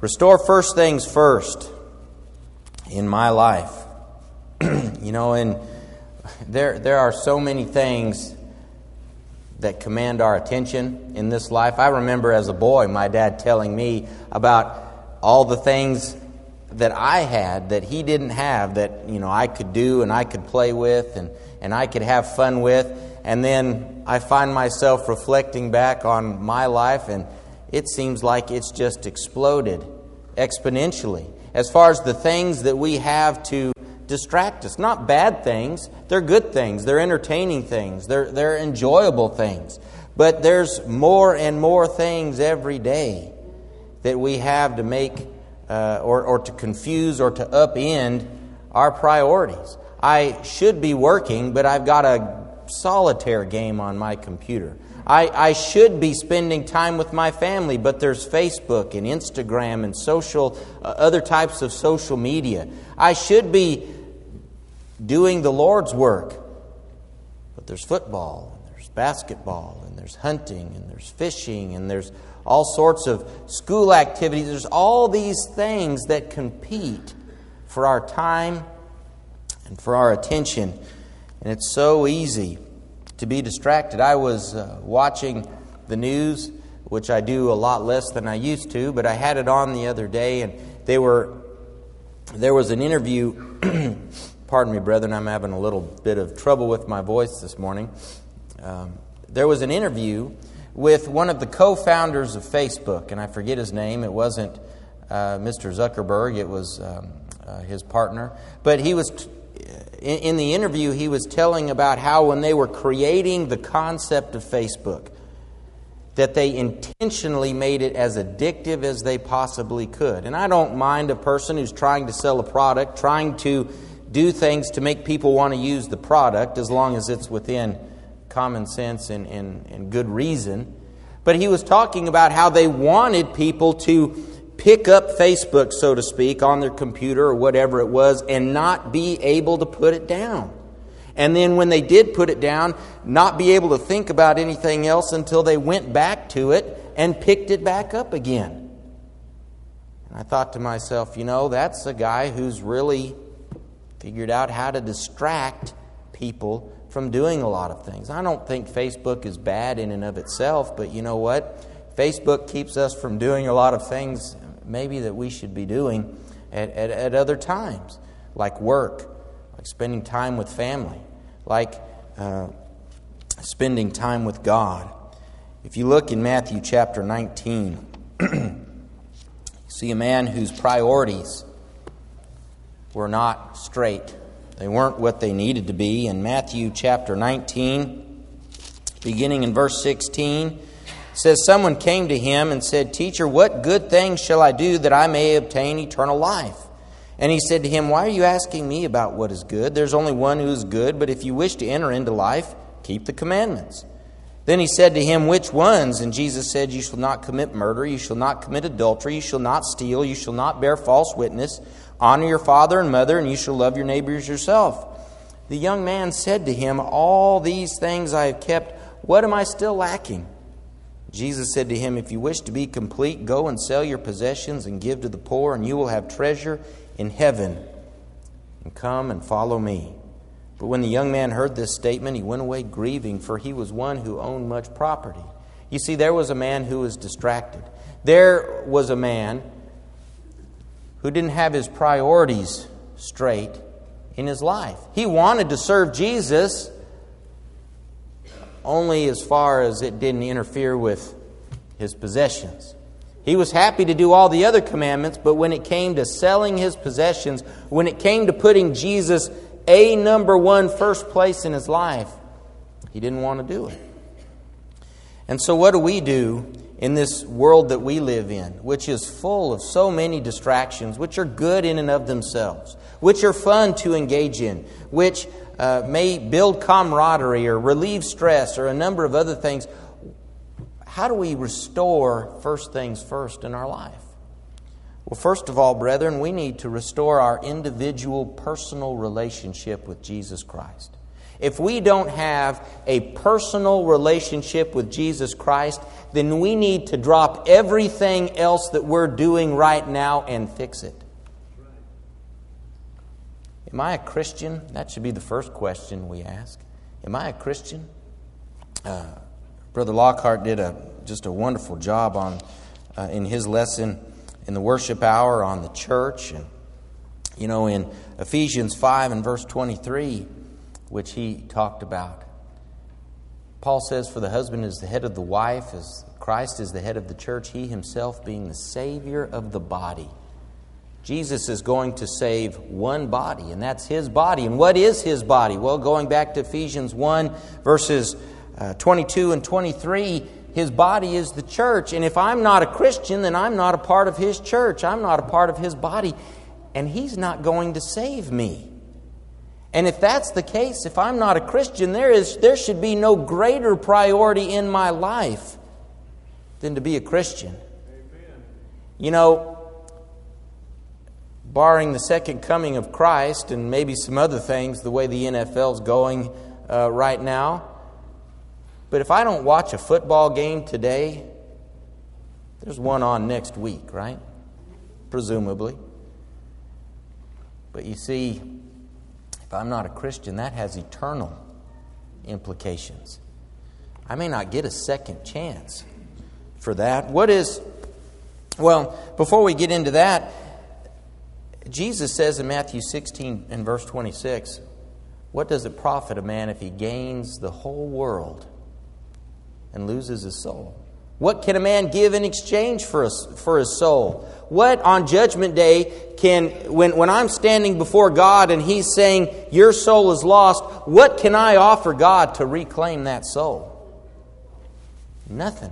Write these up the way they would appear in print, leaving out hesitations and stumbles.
Restore first things first in my life. And there are so many things that command our attention in this life. I remember as a boy my dad telling me about all the things that I had that he didn't have, that I could do and I could play with and I could have fun with. And then I find myself reflecting back on my life, and it seems like it's just exploded exponentially as far as the things that we have to distract us. Not bad things. They're good things. They're entertaining things. They're enjoyable things. But there's more and more things every day that we have to make or to confuse or to upend our priorities. I should be working, but I've got a solitaire game on my computer. I should be spending time with my family, but there's Facebook and Instagram and other types of social media. I should be doing the Lord's work, but there's football, and there's basketball, and there's hunting, and there's fishing, and there's all sorts of school activities. There's all these things that compete for our time and for our attention. And it's so easy to be distracted. I was watching the news, which I do a lot less than I used to, but I had it on the other day, and there was an interview. Pardon me, brethren, I'm having a little bit of trouble with my voice this morning. There was an interview with one of the co-founders of Facebook, and I forget his name. It wasn't Mr. Zuckerberg. It was his partner. But he was in the interview, he was telling about how when they were creating the concept of Facebook, that they intentionally made it as addictive as they possibly could. And I don't mind a person who's trying to sell a product, trying to do things to make people want to use the product, as long as it's within common sense and good reason. But he was talking about how they wanted people to pick up Facebook, so to speak, on their computer or whatever it was, and not be able to put it down. And then when they did put it down, not be able to think about anything else until they went back to it and picked it back up again. And I thought to myself, that's a guy who's really figured out how to distract people from doing a lot of things. I don't think Facebook is bad in and of itself, but you know what? Facebook keeps us from doing a lot of things maybe that we should be doing at other times, like work, like spending time with family, like spending time with God. If you look in Matthew chapter 19, you see a man whose priorities were not straight. They weren't what they needed to be. In Matthew chapter 19, beginning in verse 16, it says, "Someone came to him and said, 'Teacher, what good thing shall I do that I may obtain eternal life?' And he said to him, 'Why are you asking me about what is good? There's only one who is good, but if you wish to enter into life, keep the commandments.' Then he said to him, 'Which ones?' And Jesus said, 'You shall not commit murder, you shall not commit adultery, you shall not steal, you shall not bear false witness, honor your father and mother, and you shall love your neighbors yourself.' The young man said to him, 'All these things I have kept, what am I still lacking?' Jesus said to him, 'If you wish to be complete, go and sell your possessions and give to the poor, and you will have treasure in heaven. And come and follow me.' But when the young man heard this statement, he went away grieving, for he was one who owned much property." You see, there was a man who was distracted. There was a man who didn't have his priorities straight in his life. He wanted to serve Jesus, only as far as it didn't interfere with his possessions. He was happy to do all the other commandments, but when it came to selling his possessions, when it came to putting Jesus number one first place in his life, he didn't want to do it. And so what do we do in this world that we live in, which is full of so many distractions, which are good in and of themselves, which are fun to engage in, which may build camaraderie or relieve stress or a number of other things? How do we restore first things first in our life? Well, first of all, brethren, we need to restore our individual personal relationship with Jesus Christ. If we don't have a personal relationship with Jesus Christ, then we need to drop everything else that we're doing right now and fix it. Am I a Christian? That should be the first question we ask. Am I a Christian? Brother Lockhart did just a wonderful job in his lesson in the worship hour on the church. And in Ephesians 5 and verse 23, which he talked about, Paul says, "For the husband is the head of the wife, as Christ is the head of the church, he himself being the Savior of the body." Jesus is going to save one body, and that's His body. And what is His body? Well, going back to Ephesians 1, verses 22 and 23, His body is the church. And if I'm not a Christian, then I'm not a part of His church. I'm not a part of His body. And He's not going to save me. And if that's the case, if I'm not a Christian, there should be no greater priority in my life than to be a Christian. Amen. Barring the second coming of Christ and maybe some other things, the way the NFL's going right now, but if I don't watch a football game today, there's one on next week, right? Presumably. But you see, if I'm not a Christian, that has eternal implications. I may not get a second chance for that. Before we get into that, Jesus says in Matthew 16 and verse 26, "What does it profit a man if he gains the whole world and loses his soul? What can a man give in exchange for his soul?" What on Judgment Day when I'm standing before God and He's saying, "Your soul is lost," what can I offer God to reclaim that soul? Nothing.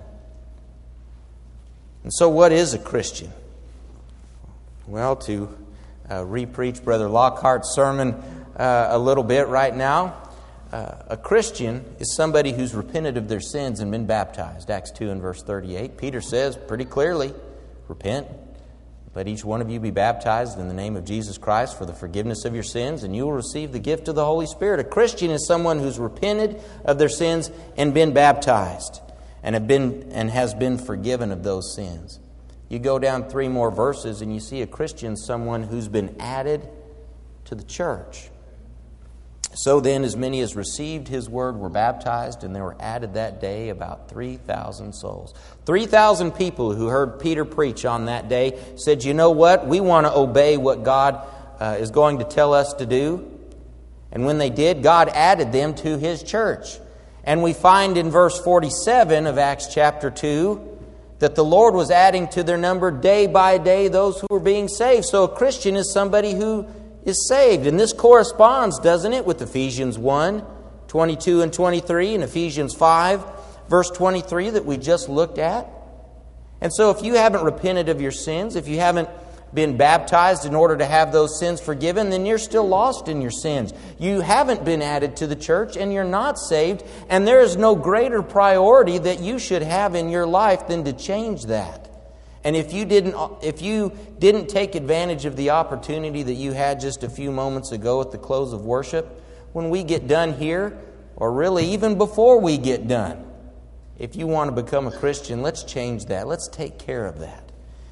And so what is a Christian? Well, to re-preach Brother Lockhart's sermon a little bit right now, a Christian is somebody who's repented of their sins and been baptized. Acts 2 and verse 38. Peter says pretty clearly, "Repent, let each one of you be baptized in the name of Jesus Christ for the forgiveness of your sins, and you will receive the gift of the Holy Spirit." A Christian is someone who's repented of their sins and been baptized and has been forgiven of those sins. You go down 3 more verses and you see a Christian, someone who's been added to the church. "So then, as many as received His word were baptized, and there were added that day about 3,000 souls." 3,000 people who heard Peter preach on that day said, "You know what? We want to obey what God is going to tell us to do." And when they did, God added them to His church. And we find in verse 47 of Acts chapter 2 that the Lord was adding to their number day by day those who were being saved. So a Christian is somebody who is saved. And this corresponds, doesn't it, with Ephesians 1, 22 and 23, and Ephesians 5, verse 23 that we just looked at. And so if you haven't repented of your sins, if you haven't been baptized in order to have those sins forgiven, then you're still lost in your sins. You haven't been added to the church and you're not saved, and there is no greater priority that you should have in your life than to change that. And if you didn't take advantage of the opportunity that you had just a few moments ago at the close of worship, when we get done here, or really even before we get done, if you want to become a Christian, let's change that. Let's take care of that.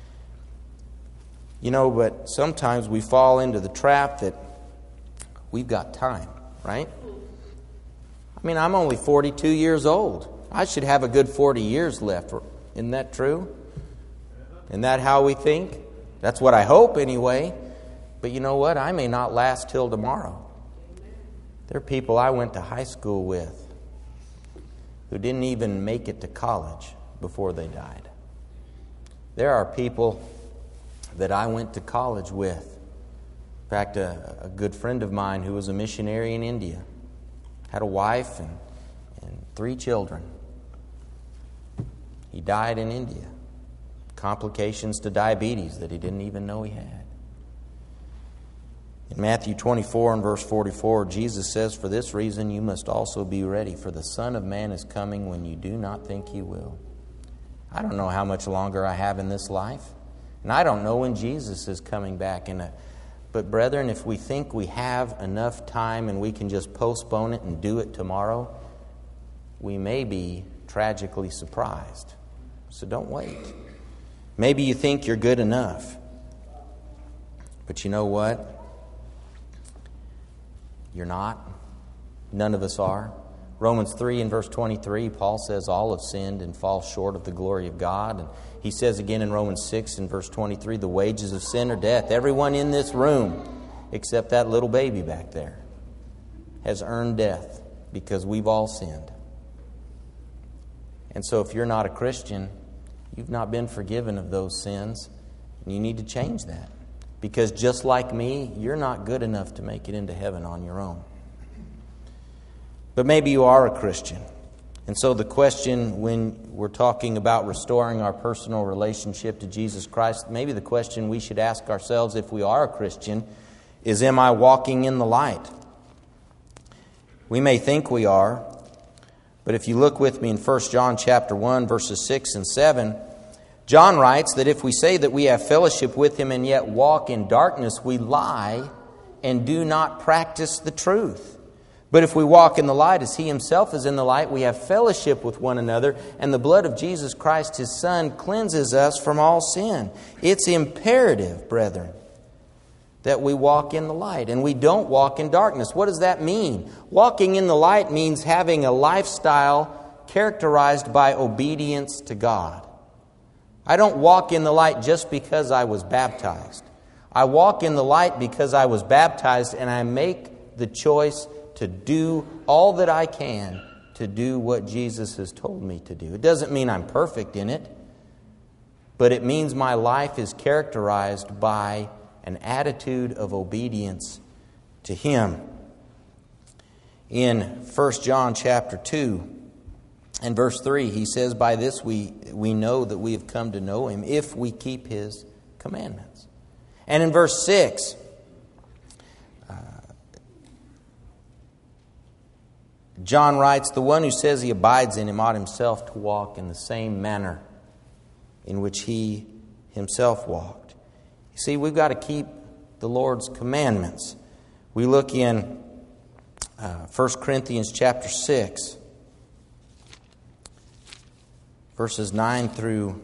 But sometimes we fall into the trap that we've got time, right? I mean, I'm only 42 years old. I should have a good 40 years left. Isn't that true? Isn't that how we think? That's what I hope anyway. But you know what? I may not last till tomorrow. There are people I went to high school with who didn't even make it to college before they died. There are people that I went to college with. In fact, a good friend of mine who was a missionary in India had a wife and 3 children. He died in India. Complications to diabetes that he didn't even know he had. In Matthew 24 and verse 44, Jesus says, "For this reason you must also be ready, for the Son of Man is coming when you do not think He will." I don't know how much longer I have in this life. And I don't know when Jesus is coming back. And But brethren, if we think we have enough time and we can just postpone it and do it tomorrow, we may be tragically surprised. So don't wait. Maybe you think you're good enough. But you know what? You're not. None of us are. Romans 3 and verse 23, Paul says all have sinned and fall short of the glory of God. And he says again in Romans 6 and verse 23, the wages of sin are death. Everyone in this room, except that little baby back there, has earned death because we've all sinned. And so if you're not a Christian, you've not been forgiven of those sins, and you need to change that. Because just like me, you're not good enough to make it into heaven on your own. But maybe you are a Christian. And so the question when we're talking about restoring our personal relationship to Jesus Christ, maybe the question we should ask ourselves if we are a Christian is, am I walking in the light? We may think we are, but if you look with me in 1 John chapter 1, verses 6 and 7, John writes that if we say that we have fellowship with Him and yet walk in darkness, we lie and do not practice the truth. But if we walk in the light as He Himself is in the light, we have fellowship with one another, and the blood of Jesus Christ, His Son, cleanses us from all sin. It's imperative, brethren, that we walk in the light, and we don't walk in darkness. What does that mean? Walking in the light means having a lifestyle characterized by obedience to God. I don't walk in the light just because I was baptized. I walk in the light because I was baptized, and I make the choice to do all that I can to do what Jesus has told me to do. It doesn't mean I'm perfect in it, but it means my life is characterized by an attitude of obedience to Him. In 1 John chapter 2 and verse 3, he says, by this we know that we have come to know Him if we keep His commandments. And in verse 6, John writes, the one who says he abides in Him ought himself to walk in the same manner in which He Himself walked. You see, we've got to keep the Lord's commandments. We look in 1 Corinthians chapter 6, verses 9 through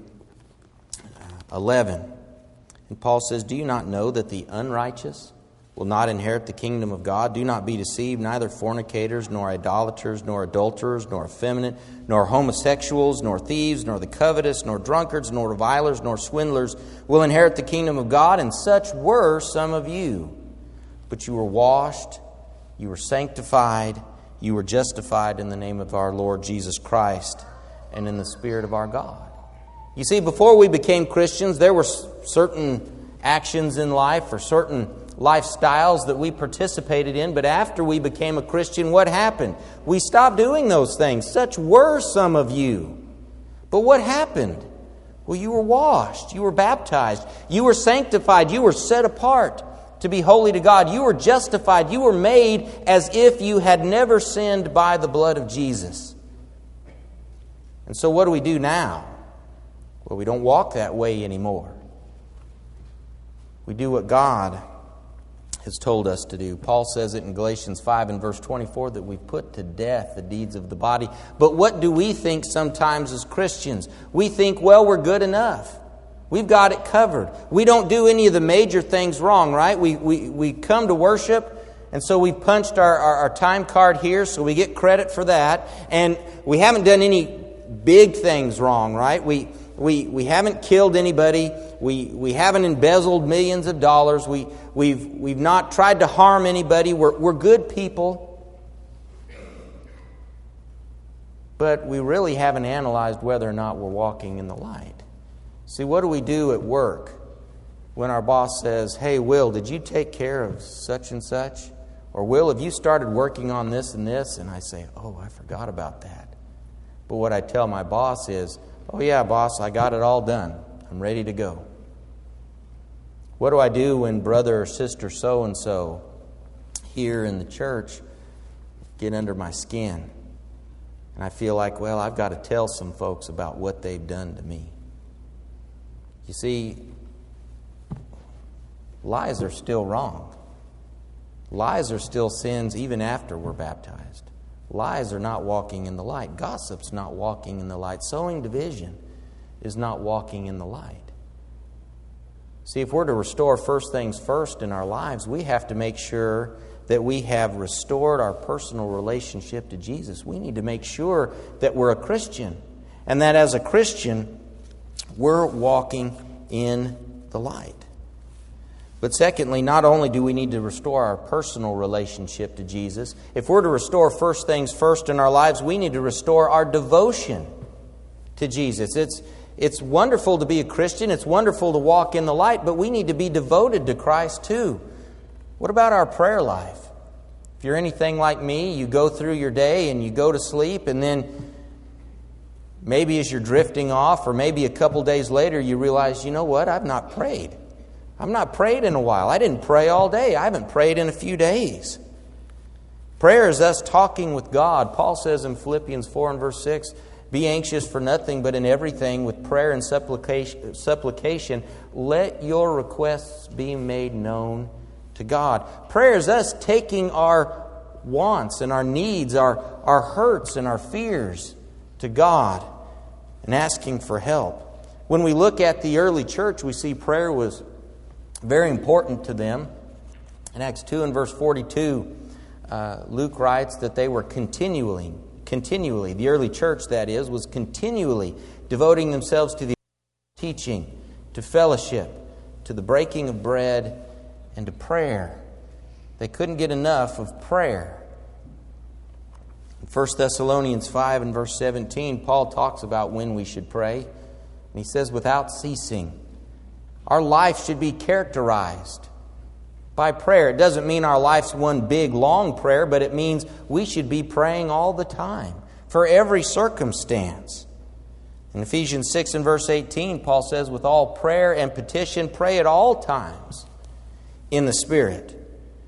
11. And Paul says, do you not know that the unrighteous will not inherit the kingdom of God? Do not be deceived, neither fornicators, nor idolaters, nor adulterers, nor effeminate, nor homosexuals, nor thieves, nor the covetous, nor drunkards, nor revilers, nor swindlers will inherit the kingdom of God. And such were some of you. But you were washed, you were sanctified, you were justified in the name of our Lord Jesus Christ and in the Spirit of our God. You see, before we became Christians, there were certain actions in life or certain lifestyles that we participated in, but after we became a Christian, what happened? We stopped doing those things. Such were some of you. But what happened? Well, you were washed, you were baptized, you were sanctified, you were set apart to be holy to God, you were justified, you were made as if you had never sinned by the blood of Jesus. And so what do we do now? Well, we don't walk that way anymore. We do what God has told us to do. Paul says it in Galatians 5 and verse 24 that we've put to death the deeds of the body. But what do we think sometimes as Christians? We think, well, we're good enough. We've got it covered. We don't do any of the major things wrong, right? We come to worship, and so we punched our time card here, so we get credit for that. And we haven't done any big things wrong, right? We haven't killed anybody. We haven't embezzled millions of dollars. We've not tried to harm anybody. We're good people. But we really haven't analyzed whether or not we're walking in the light. See, what do we do at work when our boss says, hey, Will, did you take care of such and such? Or, Will, have you started working on this and this? And I say, oh, I forgot about that. But what I tell my boss is, oh yeah, boss, I got it all done. I'm ready to go. What do I do when brother or sister so-and-so here in the church get under my skin? And I feel like, well, I've got to tell some folks about what they've done to me. You see, lies are still wrong. Lies are still sins even after we're baptized. Lies are not walking in the light. Gossip's not walking in the light. Sowing division is not walking in the light. See, if we're to restore first things first in our lives, we have to make sure that we have restored our personal relationship to Jesus. We need to make sure that we're a Christian, and that as a Christian, we're walking in the light. But secondly, not only do we need to restore our personal relationship to Jesus, if we're to restore first things first in our lives, we need to restore our devotion to Jesus. It's wonderful to be a Christian. It's wonderful to walk in the light, but we need to be devoted to Christ too. What about our prayer life? If you're anything like me, you go through your day and you go to sleep, and then maybe as you're drifting off, or maybe a couple days later, you realize, you know what, I've not prayed. I've not prayed in a while. I didn't pray all day. I haven't prayed in a few days. Prayer is us talking with God. Paul says in Philippians 4 and verse 6, be anxious for nothing, but in everything with prayer and supplication, let your requests be made known to God. Prayer is us taking our wants and our needs, our hurts and our fears to God and asking for help. When we look at the early church, we see prayer was very important to them. In Acts 2 and verse 42, Luke writes that they were continually, the early church that is, was continually devoting themselves to the teaching, to fellowship, to the breaking of bread, and to prayer. They couldn't get enough of prayer. In 1 Thessalonians 5 and verse 17, Paul talks about when we should pray. And he says, without ceasing. Our life should be characterized by prayer. It doesn't mean our life's one big, long prayer, but it means we should be praying all the time, for every circumstance. In Ephesians 6 and verse 18, Paul says, with all prayer and petition, pray at all times in the Spirit.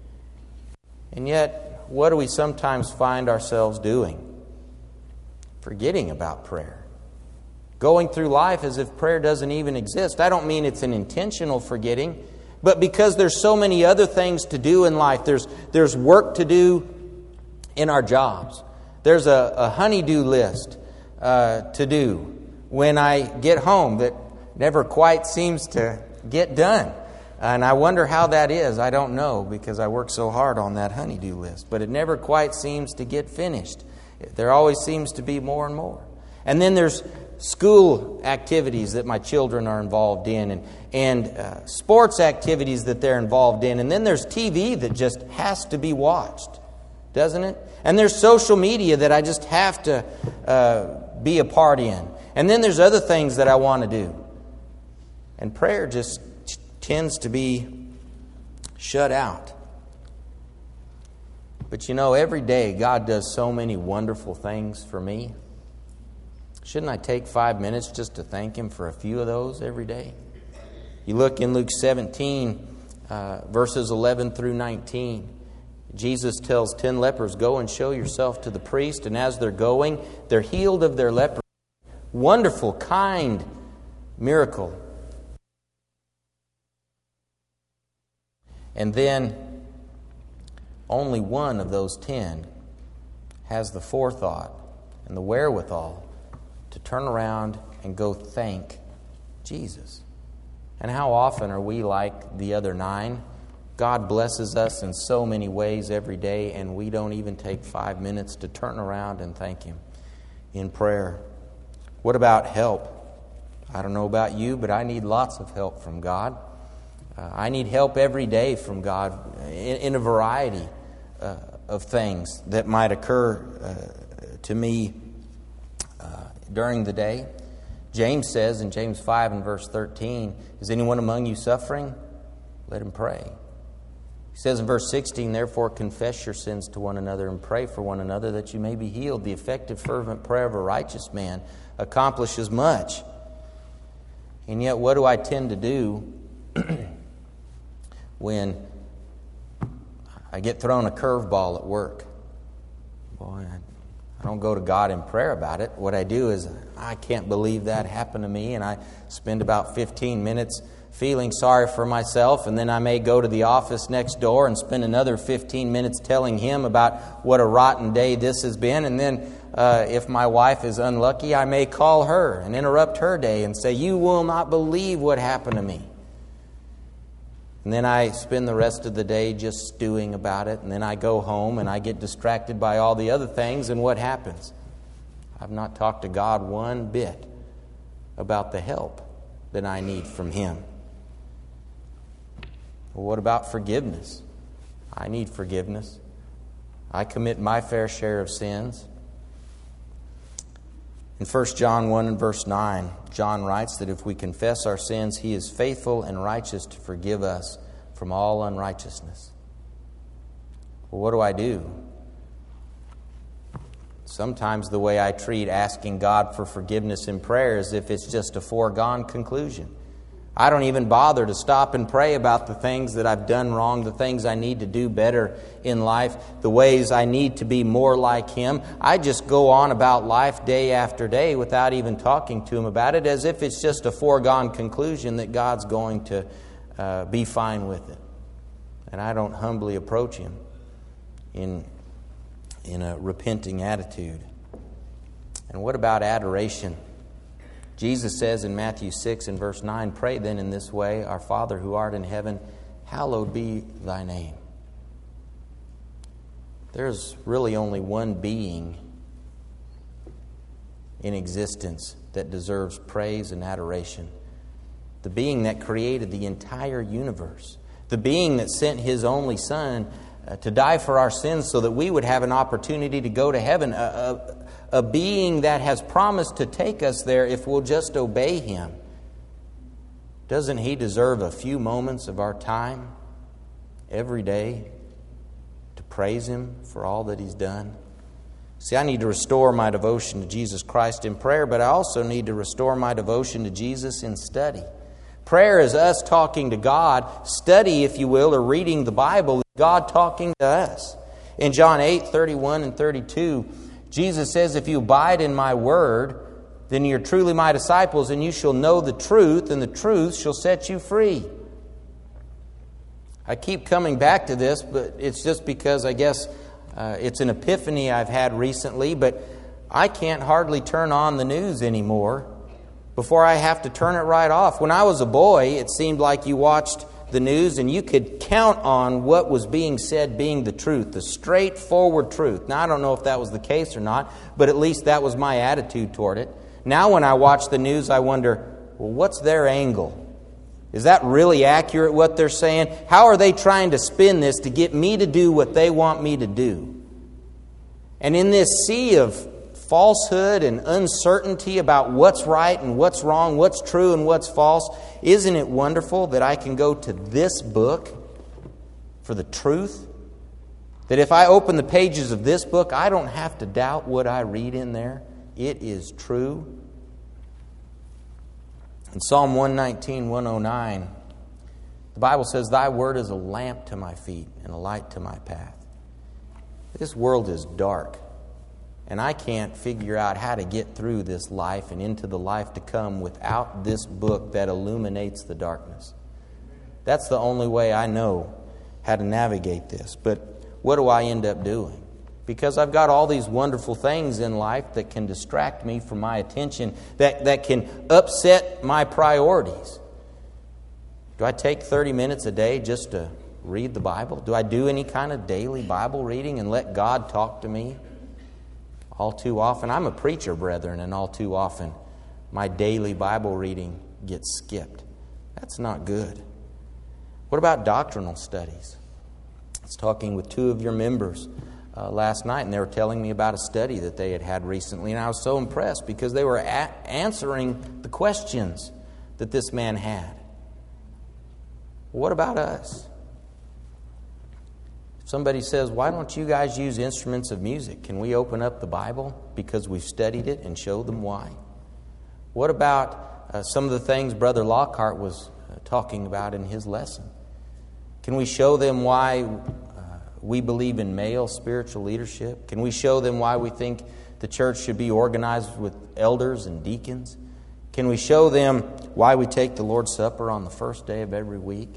And yet, what do we sometimes find ourselves doing? Forgetting about prayer. Going through life as if prayer doesn't even exist. I don't mean it's an intentional forgetting, but because there's so many other things to do in life. There's work to do in our jobs. There's a honey-do list to do when I get home that never quite seems to get done. And I wonder how that is. I don't know, because I work so hard on that honey-do list. But it never quite seems to get finished. There always seems to be more and more. And then there's school activities that my children are involved in, and sports activities that they're involved in. And then there's TV that just has to be watched, doesn't it? And there's social media that I just have to be a part in. And then there's other things that I want to do. And prayer just tends to be shut out. But you know, every day God does so many wonderful things for me. Shouldn't I take 5 minutes just to thank Him for a few of those every day? You look in Luke 17, verses 11 through 19. Jesus tells 10 lepers, go and show yourself to the priest. And as they're going, they're healed of their leprosy. Wonderful, kind miracle. And then only one of those 10 has the forethought and the wherewithal to turn around and go thank Jesus. And how often are we like the other 9? God blesses us in so many ways every day, and we don't even take 5 minutes to turn around and thank Him in prayer. What about help? I don't know about you, but I need lots of help from God. I need help every day from God in a variety of things that might occur to me during the day. James says in James 5 and verse 13, is anyone among you suffering? Let him pray. He says in verse 16, therefore confess your sins to one another and pray for one another that you may be healed. The effective fervent prayer of a righteous man accomplishes much. And yet what do I tend to do when I get thrown a curveball at work? Boy, I don't go to God in prayer about it. What I do is, I can't believe that happened to me, and I spend about 15 minutes feeling sorry for myself, and then I may go to the office next door and spend another 15 minutes telling him about what a rotten day this has been. And then if my wife is unlucky, I may call her and interrupt her day and say, "You will not believe what happened to me." And then I spend the rest of the day just stewing about it, and then I go home and I get distracted by all the other things, and what happens? I've not talked to God one bit about the help that I need from Him. Well, what about forgiveness? I need forgiveness. I commit my fair share of sins. In 1 John 1 and verse 9, John writes that if we confess our sins, He is faithful and righteous to forgive us from all unrighteousness. Well, what do I do? Sometimes the way I treat asking God for forgiveness in prayer is if it's just a foregone conclusion. I don't even bother to stop and pray about the things that I've done wrong, the things I need to do better in life, the ways I need to be more like Him. I just go on about life day after day without even talking to Him about it, as if it's just a foregone conclusion that God's going to be fine with it. And I don't humbly approach Him in a repenting attitude. And what about adoration? Jesus says in Matthew 6 and verse 9, "Pray then in this way, Our Father who art in heaven, hallowed be Thy name." There's really only one being in existence that deserves praise and adoration. The being that created the entire universe. The being that sent His only Son to die for our sins so that we would have an opportunity to go to heaven. A being that has promised to take us there if we'll just obey Him. Doesn't He deserve a few moments of our time every day to praise Him for all that He's done? See, I need to restore my devotion to Jesus Christ in prayer, but I also need to restore my devotion to Jesus in study. Prayer is us talking to God. Study, if you will, or reading the Bible, is God talking to us. In John 8:31 and 32, Jesus says, "If you abide in my word, then you're truly my disciples, and you shall know the truth, and the truth shall set you free." I keep coming back to this, but it's just because I guess it's an epiphany I've had recently, but I can't hardly turn on the news anymore before I have to turn it right off. When I was a boy, it seemed like you watched the news and you could count on what was being said being the truth, the straightforward truth. Now, I don't know if that was the case or not, but at least that was my attitude toward it. Now, when I watch the news, I wonder, well, what's their angle? Is that really accurate, what they're saying? How are they trying to spin this to get me to do what they want me to do? And in this sea of falsehood and uncertainty about what's right and what's wrong, what's true and what's false, isn't it wonderful that I can go to this book for the truth? That if I open the pages of this book, I don't have to doubt what I read in there. It is true. In Psalm 119, 109, the Bible says, "Thy word is a lamp to my feet and a light to my path." This world is dark. And I can't figure out how to get through this life and into the life to come without this book that illuminates the darkness. That's the only way I know how to navigate this. But what do I end up doing? Because I've got all these wonderful things in life that can distract me from my attention, that can upset my priorities. Do I take 30 minutes a day just to read the Bible? Do I do any kind of daily Bible reading and let God talk to me? All too often, I'm a preacher, brethren, and all too often my daily Bible reading gets skipped. That's not good. What about doctrinal studies? I was talking with two of your members last night, and they were telling me about a study that they had had recently, and I was so impressed because they were answering the questions that this man had. What about us? Somebody says, "Why don't you guys use instruments of music?" Can we open up the Bible because we've studied it and show them why? What about some of the things Brother Lockhart was talking about in his lesson? Can we show them why we believe in male spiritual leadership? Can we show them why we think the church should be organized with elders and deacons? Can we show them why we take the Lord's Supper on the first day of every week?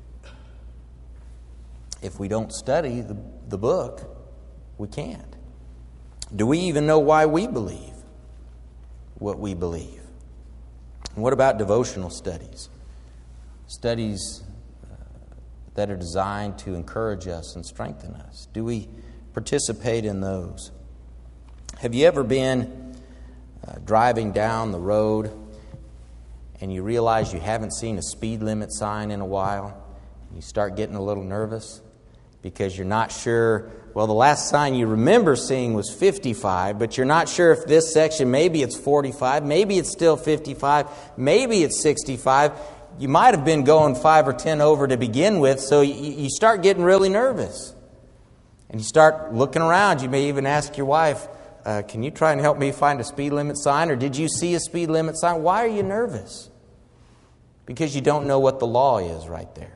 If we don't study the book, we can't. Do we even know why we believe what we believe? And what about devotional studies? Studies that are designed to encourage us and strengthen us. Do we participate in those? Have you ever been driving down the road and you realize you haven't seen a speed limit sign in a while? And you start getting a little nervous because you're not sure. Well, the last sign you remember seeing was 55, but you're not sure if this section, maybe it's 45, maybe it's still 55, maybe it's 65. You might have been going 5 or 10 over to begin with, so you start getting really nervous. And you start looking around. You may even ask your wife, can you try and help me find a speed limit sign? Or did you see a speed limit sign? Why are you nervous? Because you don't know what the law is right there.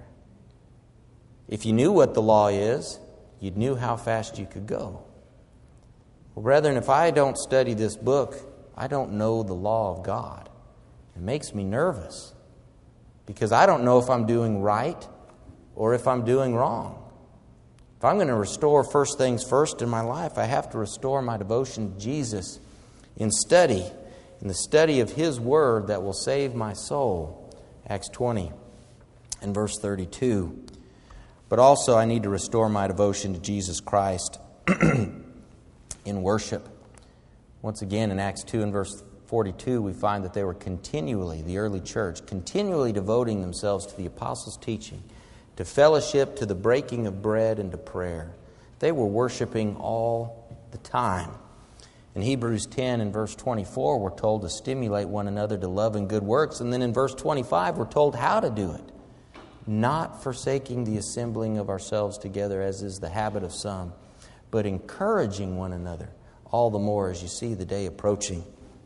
If you knew what the law is, you'd knew how fast you could go. Well, brethren, if I don't study this book, I don't know the law of God. It makes me nervous because I don't know if I'm doing right or if I'm doing wrong. If I'm going to restore first things first in my life, I have to restore my devotion to Jesus in the study of His Word that will save my soul. Acts 20 and verse 32. But also I need to restore my devotion to Jesus Christ in worship. Once again, in Acts 2 and verse 42, we find that they were continually, the early church, continually devoting themselves to the apostles' teaching, to fellowship, to the breaking of bread, and to prayer. They were worshiping all the time. In Hebrews 10 and verse 24, we're told to stimulate one another to love and good works. And then in verse 25, we're told how to do it. Not forsaking the assembling of ourselves together, as is the habit of some, but encouraging one another, all the more as you see the day approaching.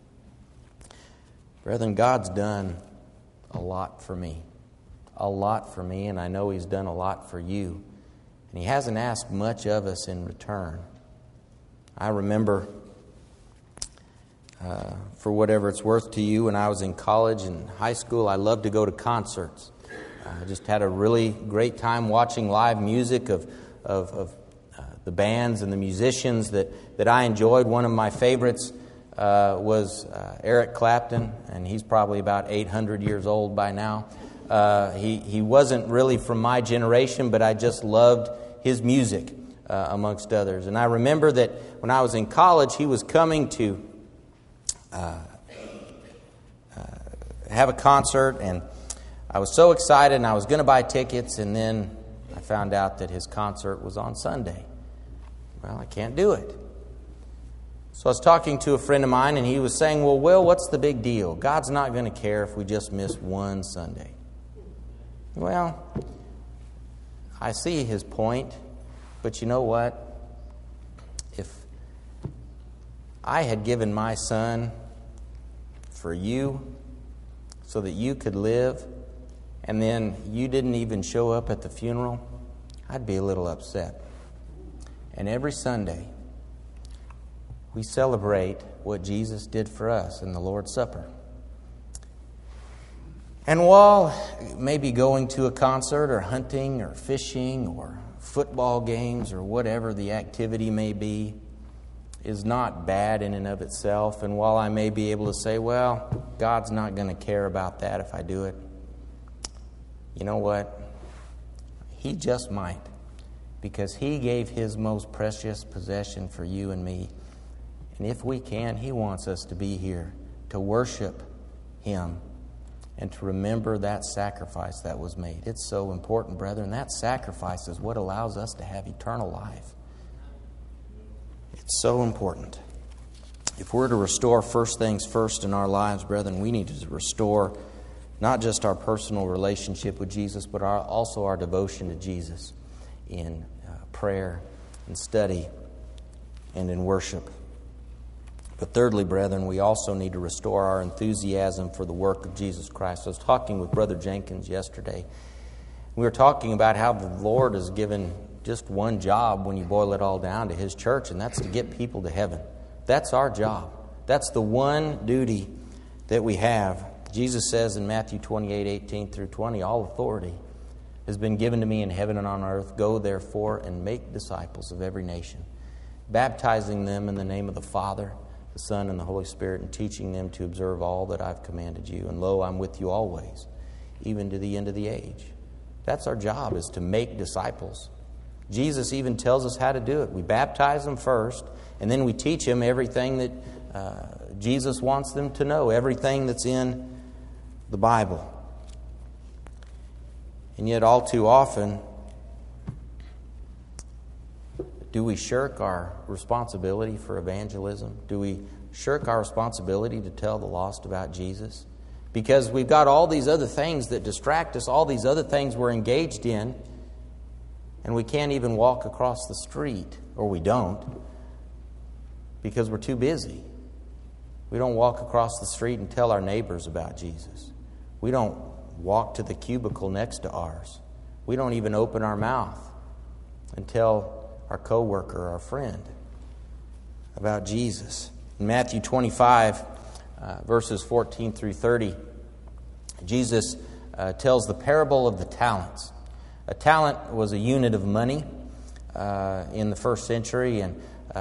Brethren, God's done a lot for me. A lot for me, and I know He's done a lot for you. And He hasn't asked much of us in return. I remember, for whatever it's worth to you, when I was in college and high school, I loved to go to concerts. I just had a really great time watching live music of the bands and the musicians that I enjoyed. One of my favorites was Eric Clapton, and he's probably about 800 years old by now. He wasn't really from my generation, but I just loved his music, amongst others. And I remember that when I was in college, he was coming to have a concert, and I was so excited, and I was going to buy tickets, and then I found out that his concert was on Sunday. Well, I can't do it. So I was talking to a friend of mine, and he was saying, well, Will, what's the big deal? God's not going to care if we just miss one Sunday. Well, I see his point, but you know what? If I had given my son for you so that you could live, and then you didn't even show up at the funeral, I'd be a little upset. And every Sunday, we celebrate what Jesus did for us in the Lord's Supper. And while maybe going to a concert or hunting or fishing or football games or whatever the activity may be is not bad in and of itself, and while I may be able to say, well, God's not going to care about that if I do it, you know what? He just might, because He gave His most precious possession for you and me. And if we can, He wants us to be here to worship Him and to remember that sacrifice that was made. It's so important, brethren. That sacrifice is what allows us to have eternal life. It's so important. If we're to restore first things first in our lives, brethren, we need to restore not just our personal relationship with Jesus, but also our devotion to Jesus in prayer and study and in worship. But thirdly, brethren, we also need to restore our enthusiasm for the work of Jesus Christ. I was talking with Brother Jenkins yesterday. We were talking about how the Lord has given just one job when you boil it all down to His church, and that's to get people to heaven. That's our job. That's the one duty that we have. Jesus says in Matthew 28:18 through 20, all authority has been given to me in heaven and on earth. Go therefore and make disciples of every nation, baptizing them in the name of the Father, the Son, and the Holy Spirit, and teaching them to observe all that I've commanded you. And lo, I'm with you always, even to the end of the age. That's our job, is to make disciples. Jesus even tells us how to do it. We baptize them first, and then we teach them everything that Jesus wants them to know, everything that's in the Bible. And yet all too often, do we shirk our responsibility for evangelism? Do we shirk our responsibility to tell the lost about Jesus? Because we've got all these other things that distract us, all these other things we're engaged in, and we can't even walk across the street, or we don't, because we're too busy. We don't walk across the street and tell our neighbors about Jesus. We don't walk to the cubicle next to ours. We don't even open our mouth and tell our coworker, our friend, about Jesus. In Matthew 25, verses 14 through 30, Jesus tells the parable of the talents. A talent was a unit of money in the first century, and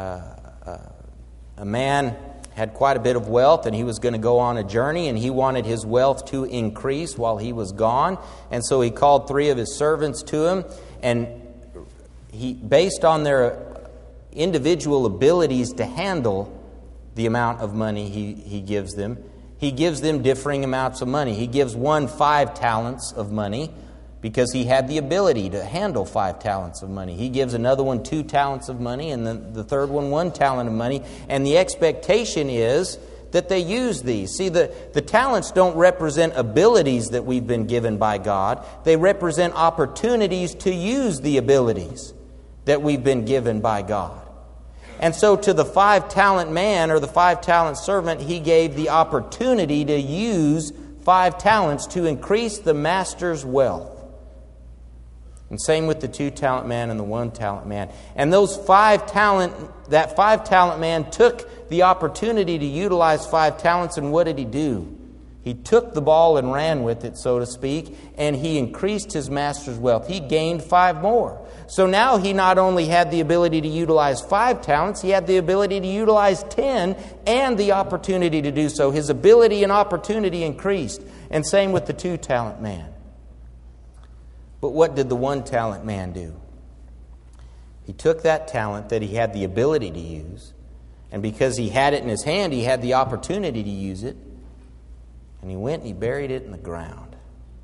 a man had quite a bit of wealth, and he was going to go on a journey, and he wanted his wealth to increase while he was gone. And so he called 3 of his servants to him, and he, based on their individual abilities to handle the amount of money he gives them differing amounts of money. He gives one 5 talents of money because he had the ability to handle 5 talents of money. He gives another one 2 talents of money, and then the third one 1 talent of money. And the expectation is that they use these. See, the talents don't represent abilities that we've been given by God. They represent opportunities to use the abilities that we've been given by God. And so to the 5-talent man or the 5-talent servant, he gave the opportunity to use 5 talents to increase the master's wealth. And same with the 2-talent man and the 1-talent man. And that 5-talent man took the opportunity to utilize 5 talents, and what did he do? He took the ball and ran with it, so to speak, and he increased his master's wealth. He gained 5 more. So now he not only had the ability to utilize 5 talents, he had the ability to utilize 10 and the opportunity to do so. His ability and opportunity increased. And same with the 2-talent man. But what did the 1-talent man do? He took that talent that he had the ability to use, and because he had it in his hand, he had the opportunity to use it, and he went and he buried it in the ground.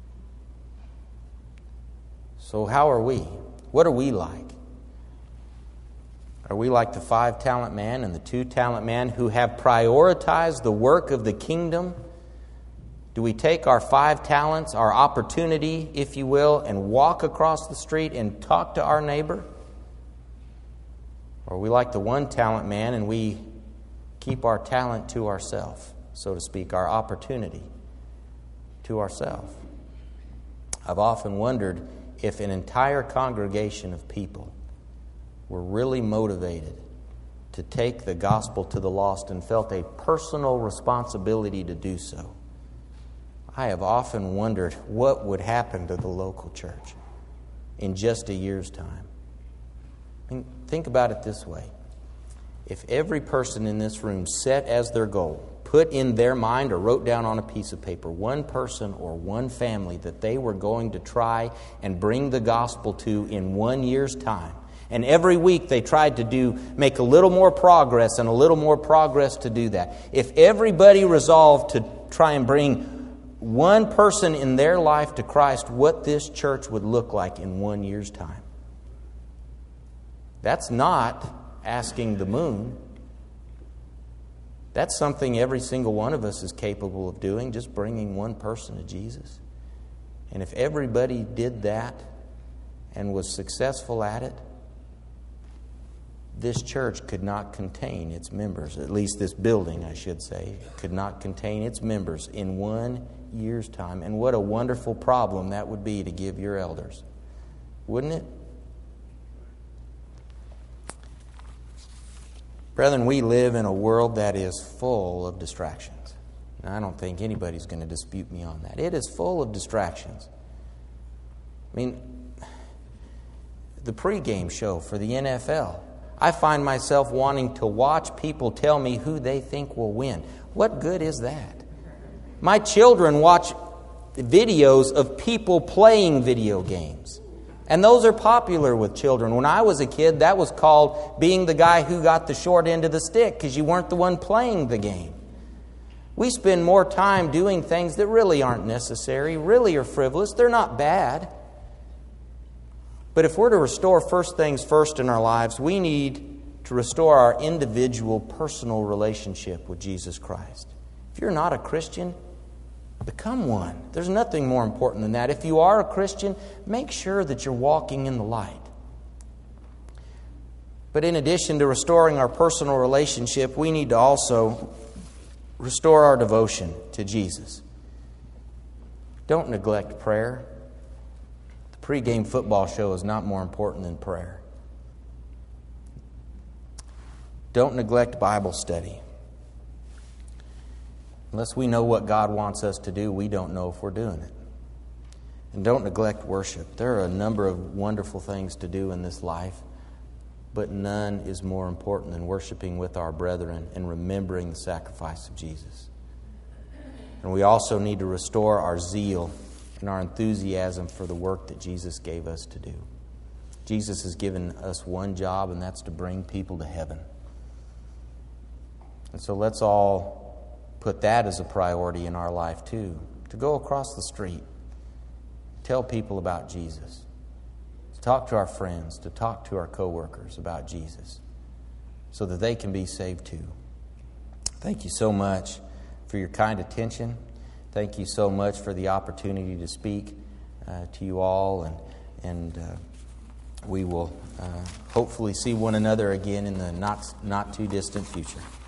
So how are we? What are we like? Are we like the 5-talent man and the 2-talent man who have prioritized the work of the kingdom? Do we take our 5 talents, our opportunity, if you will, and walk across the street and talk to our neighbor? Or are we like the 1-talent man and we keep our talent to ourselves, so to speak, our opportunity to ourselves? I've often wondered if an entire congregation of people were really motivated to take the gospel to the lost and felt a personal responsibility to do so. I have often wondered what would happen to the local church in just a year's time. I mean, think about it this way. If every person in this room set as their goal, put in their mind or wrote down on a piece of paper, one person or one family that they were going to try and bring the gospel to in 1 year's time, and every week they tried to make a little more progress and a little more progress to do that. If everybody resolved to try and bring one person in their life to Christ, what this church would look like in 1 year's time. That's not asking the moon. That's something every single one of us is capable of doing, just bringing one person to Jesus. And if everybody did that and was successful at it, this church could not contain its members, at least this building, I should say, could not contain its members in 1 year's time. And what a wonderful problem that would be to give your elders, wouldn't it? Brethren, we live in a world that is full of distractions. And I don't think anybody's going to dispute me on that. It is full of distractions. I mean, the pregame show for the NFL, I find myself wanting to watch people tell me who they think will win. What good is that? My children watch videos of people playing video games. And those are popular with children. When I was a kid, that was called being the guy who got the short end of the stick because you weren't the one playing the game. We spend more time doing things that really aren't necessary, really are frivolous. They're not bad. But if we're to restore first things first in our lives, we need to restore our individual, personal relationship with Jesus Christ. If you're not a Christian, become one. There's nothing more important than that. If you are a Christian, make sure that you're walking in the light. But in addition to restoring our personal relationship, we need to also restore our devotion to Jesus. Don't neglect prayer. The pregame football show is not more important than prayer. Don't neglect Bible study. Unless we know what God wants us to do, we don't know if we're doing it. And don't neglect worship. There are a number of wonderful things to do in this life, but none is more important than worshiping with our brethren and remembering the sacrifice of Jesus. And we also need to restore our zeal and our enthusiasm for the work that Jesus gave us to do. Jesus has given us one job, and that's to bring people to heaven. And so let's all put that as a priority in our life too. To go across the street, tell people about Jesus. To talk to our friends, to talk to our coworkers about Jesus, so that they can be saved too. Thank you so much for your kind attention. Thank you so much for the opportunity to speak to you all, and we will hopefully see one another again in the not too distant future.